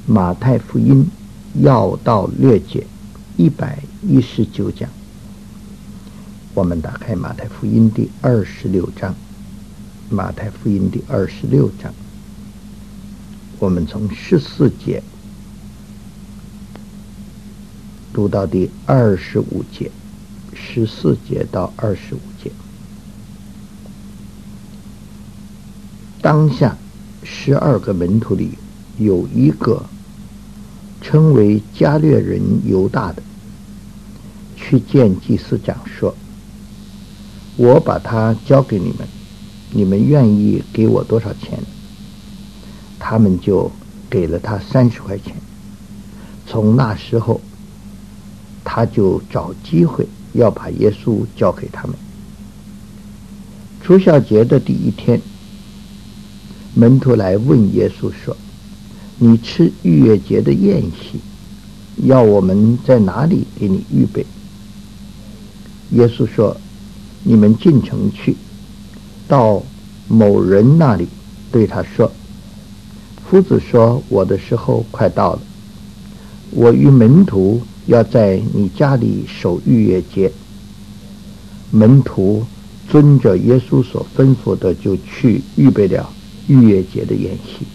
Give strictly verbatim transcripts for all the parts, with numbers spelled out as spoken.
马太福音要道略解一百一十九讲。我们打开马太福音第二十六章，马太福音第二十六章，我们从十四节读到第二十五节，十四节到二十五节。当下十二个门徒里有一个称为加略人犹大的，去见祭司长说，我把他交给你们，你们愿意给我多少钱？他们就给了他三十块钱。从那时候他就找机会要把耶稣交给他们。除酵节的第一天，门徒来问耶稣说，你吃逾越节的宴席，要我们在哪里给你预备？耶稣说，你们进城去，到某人那里，对他说，夫子说，我的时候快到了，我与门徒要在你家里守逾越节。门徒遵着耶稣所吩咐的，就去预备了逾越节的宴席。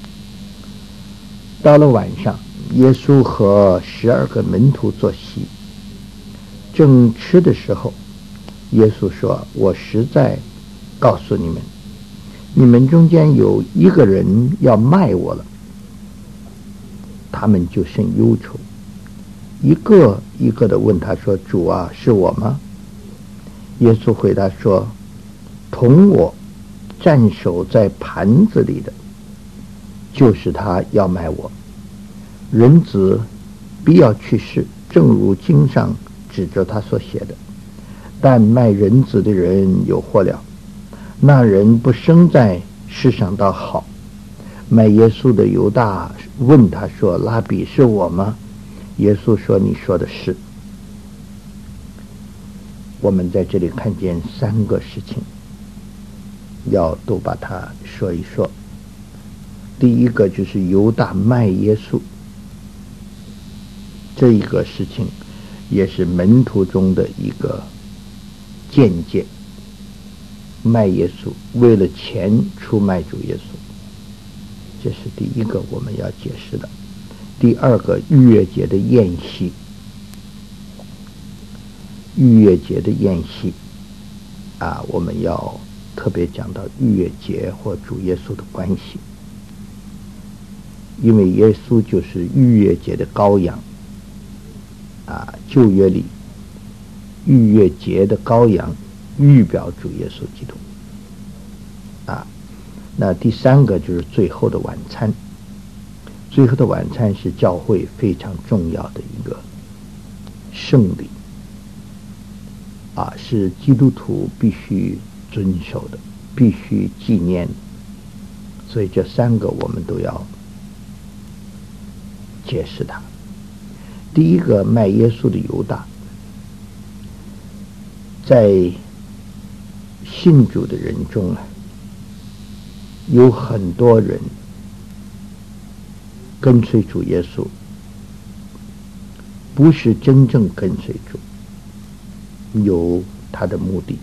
到了晚上，耶稣和十二个门徒坐席，正吃的时候，耶稣说，我实在告诉你们，你们中间有一个人要卖我了。他们就甚忧愁，一个一个的问他说，主啊，是我吗？耶稣回答说，同我站守在盘子里的，就是他要卖我。人子必要去世，正如经上指着他所写的。但卖人子的人有祸了，那人不生在世上倒好。卖耶稣的犹大问他说，拉比，是我吗？耶稣说，你说的是。我们在这里看见三个事情，要都把它说一说。第一个就是犹大卖耶稣，这一个事情也是门徒中的一个见解，卖耶稣，为了钱出卖主耶稣，这是第一个我们要解释的。第二个，逾越节的宴席，逾越节的宴席啊，我们要特别讲到逾越节或主耶稣的关系，因为耶稣就是逾越节的羔羊啊，旧约里逾越节的羔羊预表主耶稣基督啊。那第三个就是最后的晚餐，最后的晚餐是教会非常重要的一个圣礼啊，是基督徒必须遵守的，必须纪念的。所以这三个我们都要解释它。第一个，卖耶稣的犹大，在信主的人中啊，有很多人跟随主耶稣，不是真正跟随主，有他的目的。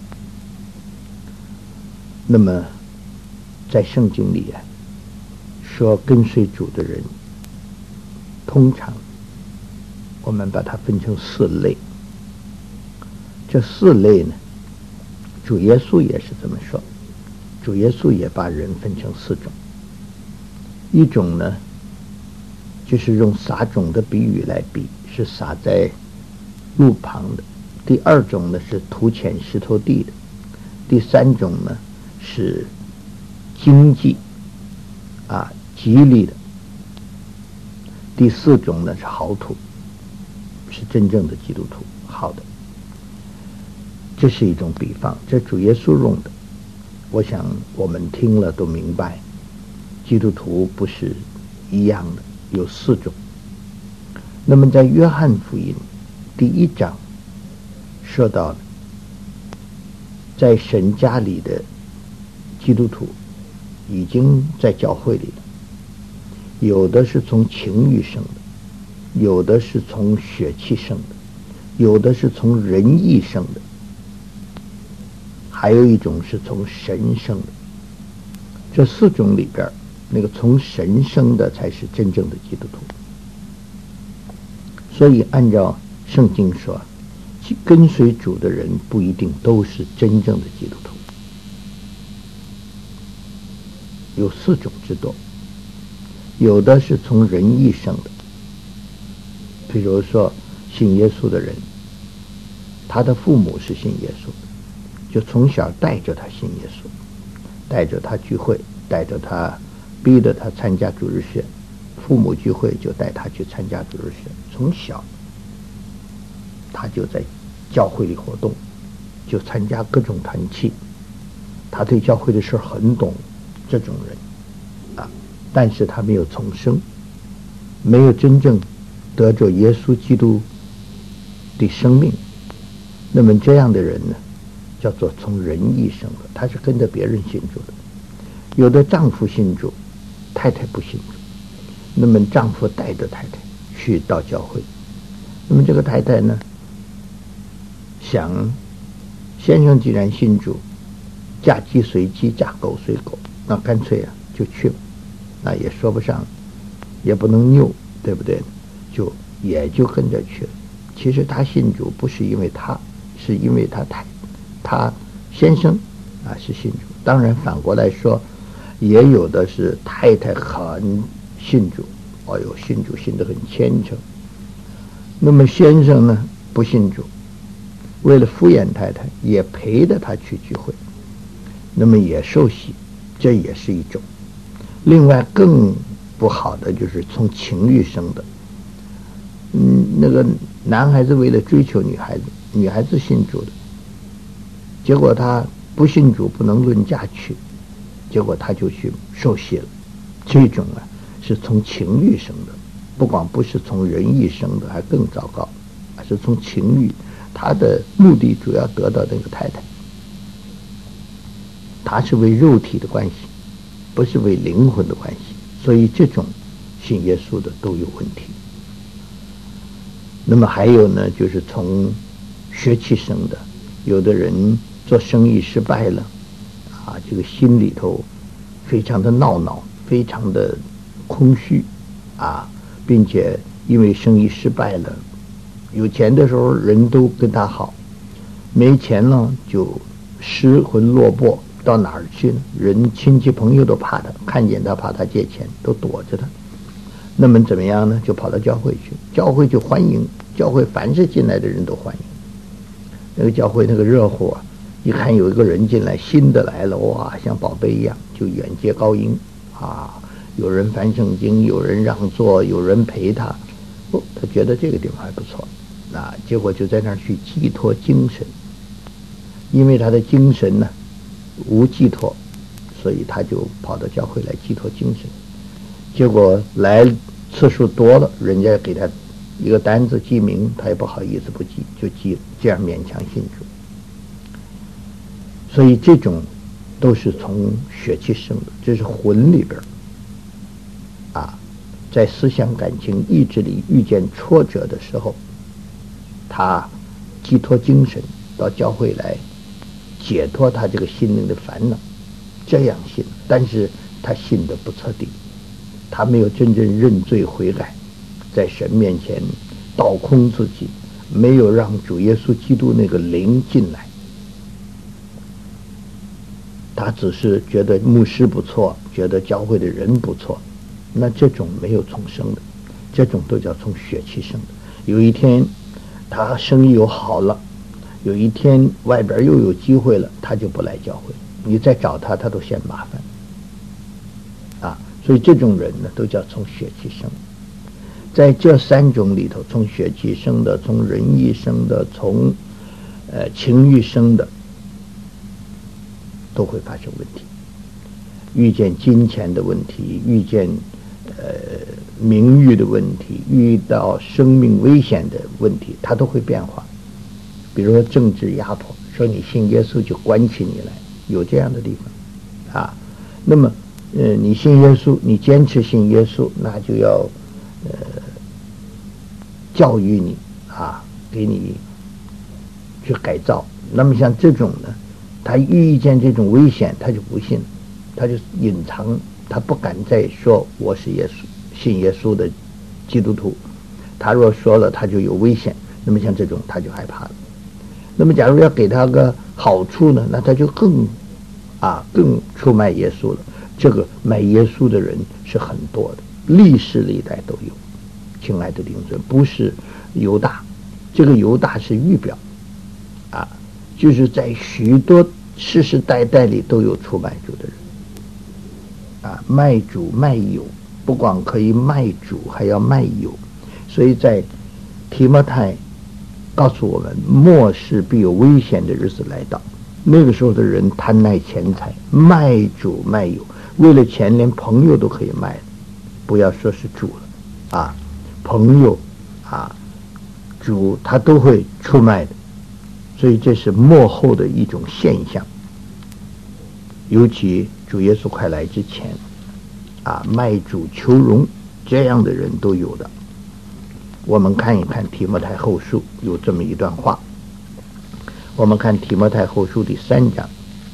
那么在圣经里啊，说跟随主的人，通常我们把它分成四类。这四类呢，主耶稣也是这么说，主耶稣也把人分成四种。一种呢，就是用撒种的比喻来比，是撒在路旁的。第二种呢，是土浅石头地的。第三种呢，是经济啊吉利的。第四种呢，是好土，是真正的基督徒，好的。这是一种比方，这主耶稣用的，我想我们听了都明白，基督徒不是一样的，有四种。那么在约翰福音第一章说到了，在神家里的基督徒已经在教会里了， 有的是从情欲生的，有的是从血气生的，有的是从人意生的，还有一种是从神生的。这四种里边，那个从神生的才是真正的基督徒。所以按照圣经说，跟随主的人不一定都是真正的基督徒。有四种之多，有的是从人意生的，比如说信耶稣的人，他的父母是信耶稣的，就从小带着他信耶稣，带着他聚会，带着他，逼着他参加主日学，父母聚会就带他去参加主日学，从小他就在教会里活动，就参加各种团契，他对教会的事很懂。这种人啊，但是他没有重生，没有真正得着耶稣基督的生命，那么这样的人呢，叫做从人意生的，他是跟着别人信主的。有的丈夫信主，太太不信主，那么丈夫带着太太去到教会，那么这个太太呢，想先生既然信主，嫁鸡随鸡，嫁狗随狗，那干脆啊就去了，那也说不上，也不能拗，对不对？就也就跟着去了。其实他信主不是因为他，是因为他太他先生啊是信主。当然反过来说，也有的是太太很信主，哦哟，信主信得很虔诚。那么先生呢不信主，为了敷衍太太，也陪着他去聚会，那么也受洗。这也是一种。另外更不好的就是从情欲生的，嗯，那个男孩子为了追求女孩子，女孩子信主的，结果他不信主不能论嫁娶，结果他就去受洗了。这种啊是从情欲生的，不光不是从人意生的，还更糟糕，是从情欲，他的目的主要得到那个太太。他是为肉体的关系，不是为灵魂的关系，所以这种信耶稣的都有问题。那么还有呢，就是从血气生的，有的人做生意失败了，啊，这个心里头非常的闹闹，非常的空虚，啊，并且因为生意失败了，有钱的时候人都跟他好，没钱了就失魂落魄。到哪儿去呢？人亲戚朋友都怕他，看见他怕他借钱，都躲着他。那么怎么样呢？就跑到教会去，教会就欢迎，教会凡是进来的人都欢迎。那个教会那个热乎啊，一看有一个人进来，新的来了，哇，像宝贝一样，就远接高迎啊！有人翻圣经，有人让座，有人陪他，哦，他觉得这个地方还不错，啊，结果就在那儿去寄托精神，因为他的精神呢无寄托，所以他就跑到教会来寄托精神。结果来次数多了，人家给他一个单子记名，他也不好意思不记，就记了，这样勉强信主。所以这种都是从血气生的，这是魂里边啊，在思想感情意志里遇见挫折的时候，他寄托精神到教会来解脱他这个心灵的烦恼，这样信，但是他信得不彻底，他没有真正认罪悔改，在神面前倒空自己，没有让主耶稣基督那个灵进来，他只是觉得牧师不错，觉得教会的人不错，那这种没有重生的，这种都叫从血气生的。有一天他生意又好了，有一天外边又有机会了，他就不来教会，你再找他他都嫌麻烦啊。所以这种人呢都叫从血气生。在这三种里头，从血气生的，从人意生的，从呃情欲生的，都会发生问题。遇见金钱的问题，遇见呃名誉的问题，遇到生命危险的问题，它都会变化。比如说政治压迫，说你信耶稣就关起你来，有这样的地方啊。那么呃，你信耶稣，你坚持信耶稣，那就要呃教育你啊，给你去改造。那么像这种呢，他遇见这种危险，他就不信，他就隐藏，他不敢再说我是耶稣信耶稣的基督徒。他若说了，他就有危险。那么像这种，他就害怕了。那么假如要给他个好处呢，那他就更啊更出卖耶稣了。这个卖耶稣的人是很多的，历世历代都有。亲爱的弟兄姊妹，不是犹大，这个犹大是预表啊，就是在许多世世代代里都有出卖主的人啊，卖主卖友，不光可以卖主，还要卖友。所以在提摩太告诉我们，末世必有危险的日子来到。那个时候的人贪爱钱财，卖主卖友，为了钱连朋友都可以卖了，不要说是主了啊，朋友啊，主他都会出卖的。所以这是末后的一种现象。尤其主耶稣快来之前啊，卖主求荣这样的人都有的。我们看一看提摩太后书有这么一段话。我们看提摩太后书第三章，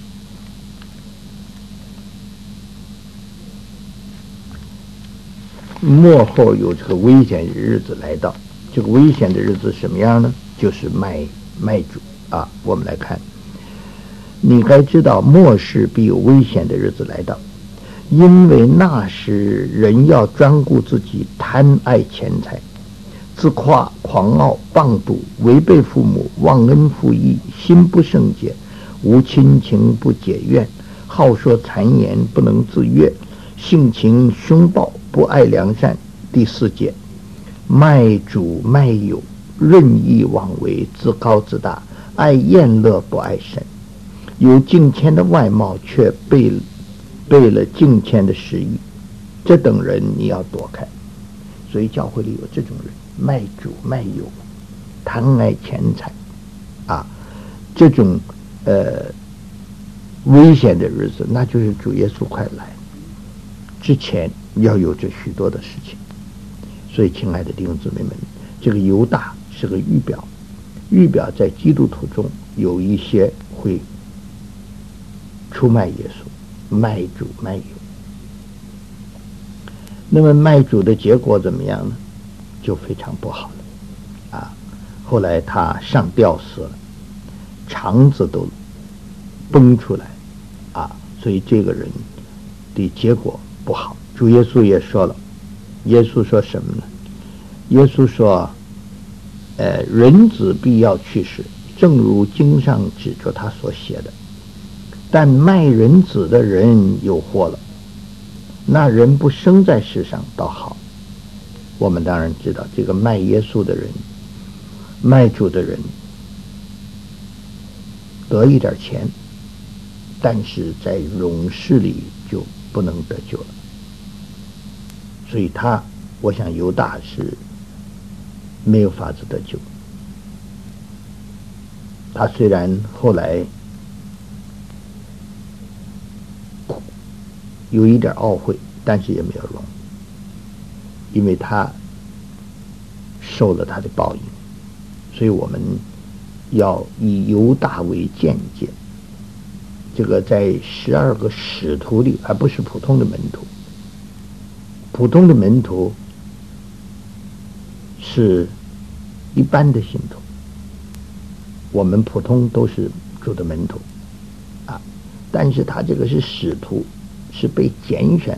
末后有这个危险的日子来到。这个危险的日子什么样呢？就是卖卖主啊。我们来看，你该知道末世必有危险的日子来到，因为那时人要专顾自己，贪爱钱财，自夸狂傲，谤赌，违背父母，忘恩负义，心不圣洁，无亲情，不解怨，好说谗言，不能自悦，性情凶暴，不爱良善。第四节，卖主卖友，任意妄为，自高自大，爱宴乐，不爱神，有敬虔的外貌，却背背了敬虔的实意，这等人你要躲开。所以教会里有这种人，卖主卖友，贪爱钱财啊，这种呃危险的日子，那就是主耶稣快来之前要有这许多的事情。所以亲爱的弟兄姊妹们，这个犹大是个预表，预表在基督徒中有一些会出卖耶稣，卖主卖友。那么卖主的结果怎么样呢？就非常不好了啊！后来他上吊死了，肠子都崩出来啊！所以这个人的结果不好。主耶稣也说了，耶稣说什么呢？耶稣说，呃，人子必要去世，正如经上指着他所写的。但卖人子的人有祸了，那人不生在世上倒好。我们当然知道，这个卖耶稣的人，卖主的人得一点钱，但是在永世里就不能得救了。所以他，我想犹大是没有法子得救。他虽然后来有一点懊悔，但是也没有用，因为他受了他的报应。所以我们要以犹大为鉴戒。这个在十二个使徒里，而不是普通的门徒。普通的门徒是一般的信徒，我们普通都是主的门徒啊，但是他这个是使徒，是被拣选，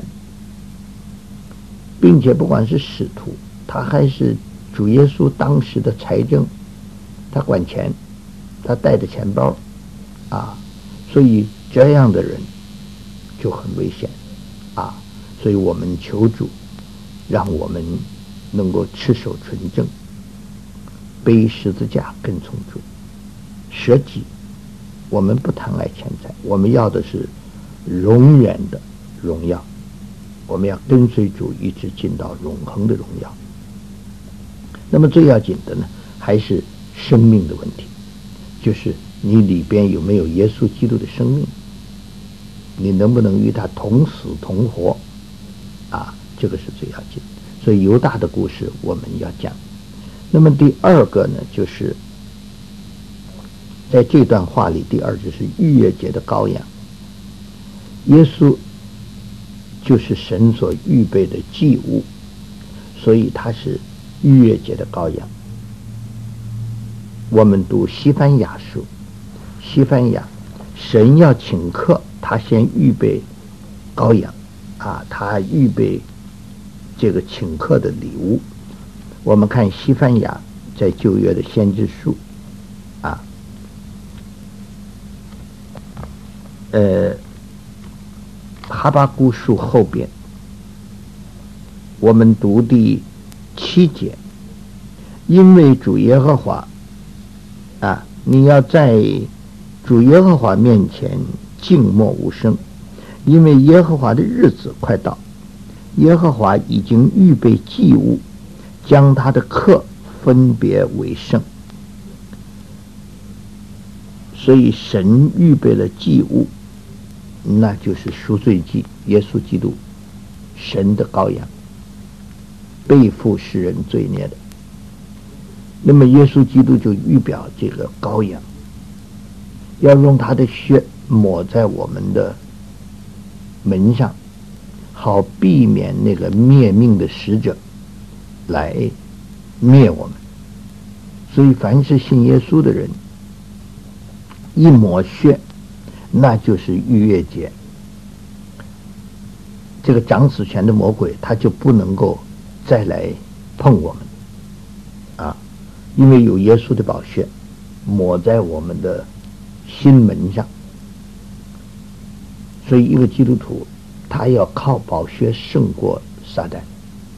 并且不管是使徒，他还是主耶稣当时的财政，他管钱，他带着钱包啊，所以这样的人就很危险啊。所以我们求主让我们能够持守纯正，背十字架跟从主，舍己。我们不贪爱钱财，我们要的是永远的荣耀，我们要跟随主一直进到永恒的荣耀。那么最要紧的呢，还是生命的问题，就是你里边有没有耶稣基督的生命你能不能与他同死同活啊？这个是最要紧。所以犹大的故事我们要讲。那么第二个呢，就是在这段话里，第二就是逾越节的羔羊。耶稣就是神所预备的祭物，所以他是逾越节的羔羊。我们读西番雅书，西番雅，神要请客，他先预备羔羊啊，他预备这个请客的礼物。我们看西番雅在旧约的先知书啊，呃，哈巴谷书后边，我们读第七节，因为主耶和华啊，你要在主耶和华面前静默无声，因为耶和华的日子快到，耶和华已经预备祭物，将他的客分别为圣。所以神预备了祭物，那就是赎罪祭，耶稣基督，神的羔羊，背负世人罪孽的。那么耶稣基督就预表这个羔羊，要用他的血抹在我们的门上，好避免那个灭命的使者来灭我们。所以凡是信耶稣的人，一抹血，那就是逾越节。这个掌死权的魔鬼他就不能够再来碰我们啊，因为有耶稣的宝血抹在我们的心门上。所以一个基督徒他要靠宝血胜过撒旦。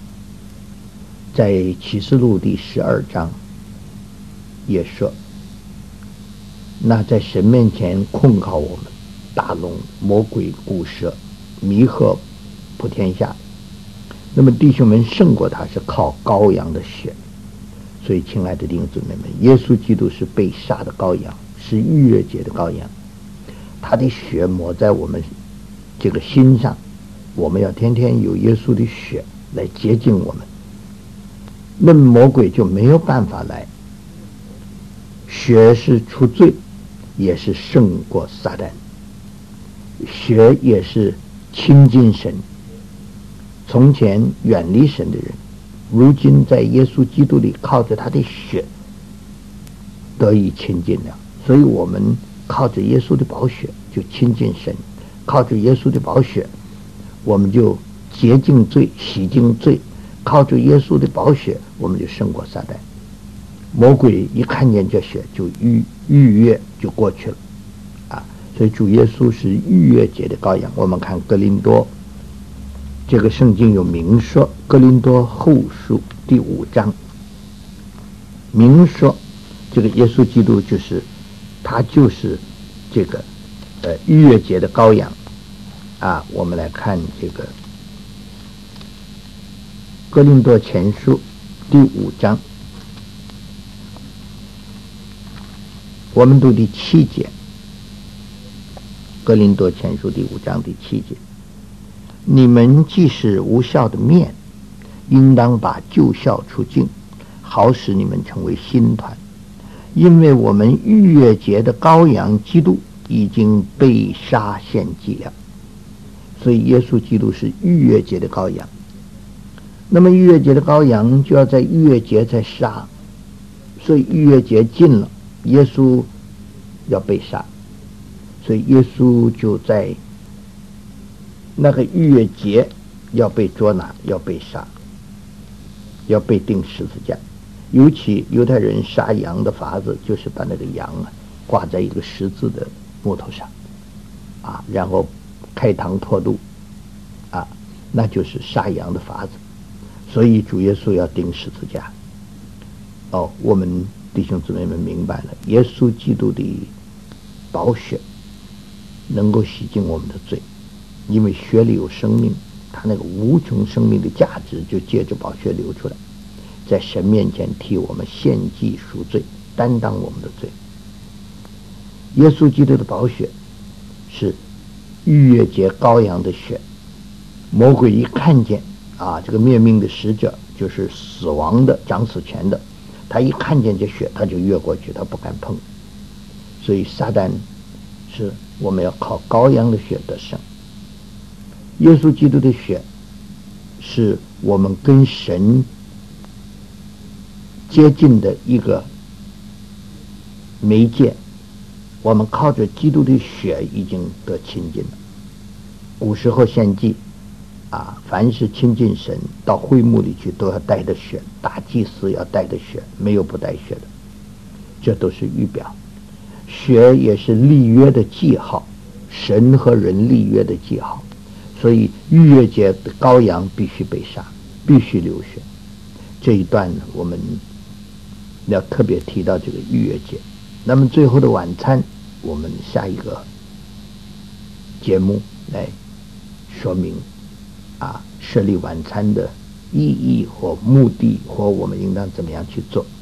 在启示录第十二章也说，那在神面前控告我们大龙魔鬼古蛇迷惑普天下，那么弟兄们胜过他是靠羔羊的血。所以亲爱的弟兄姊妹们，耶稣基督是被杀的羔羊，是逾越节的羔羊，他的血抹在我们这个心上，我们要天天有耶稣的血来洁净我们，那么魔鬼就没有办法来。血是除罪，也是胜过撒旦，血也是亲近神。从前远离神的人，如今在耶稣基督里靠着他的血得以亲近了。所以我们靠着耶稣的宝血就亲近神，靠着耶稣的宝血我们就洁净罪，洗净罪，靠着耶稣的宝血我们就胜过撒旦。魔鬼一看见这血就逾逾越就过去了啊！所以主耶稣是逾越节的羔羊。我们看哥林多这个圣经有明说，哥林多后书第五章明说，这个耶稣基督就是他就是这个呃逾越节的羔羊啊。我们来看这个哥林多前书第五章，我们读第七节。哥林多前书第五章第七节，你们既是无效的面，应当把旧效除尽，好使你们成为新团，因为我们逾越节的羔羊基督已经被杀献祭了。所以耶稣基督是逾越节的羔羊。那么逾越节的羔羊就要在逾越节再杀，所以逾越节近了，耶稣要被杀，所以耶稣就在那个逾越节要被捉拿，要被杀，要被钉十字架。尤其犹太人杀羊的法子就是把那个羊啊挂在一个十字的木头上啊，然后开膛破肚啊，那就是杀羊的法子。所以主耶稣要钉十字架。哦，我们弟兄姊妹们明白了，耶稣基督的宝血能够洗净我们的罪，因为血里有生命，他那个无穷生命的价值就借着宝血流出来，在神面前替我们献祭赎罪，担当我们的罪。耶稣基督的宝血是逾越节羔羊的血。魔鬼一看见啊，这个灭命的使者就是死亡的掌死权的，他一看见这血，他就越过去，他不敢碰。所以撒旦是我们要靠羔羊的血得胜。耶稣基督的血是我们跟神接近的一个媒介，我们靠着基督的血已经得亲近了。古时候献祭啊，凡是亲近神到会幕里去都要带着血，大祭司要带着血，没有不带血的，这都是预表。血也是立约的记号，神和人立约的记号，所以逾越节的羔羊必须被杀，必须流血。这一段呢，我们要特别提到这个逾越节。那么最后的晚餐，我们下一个节目来说明啊，设立晚餐的意义或目的，或我们应当怎么样去做。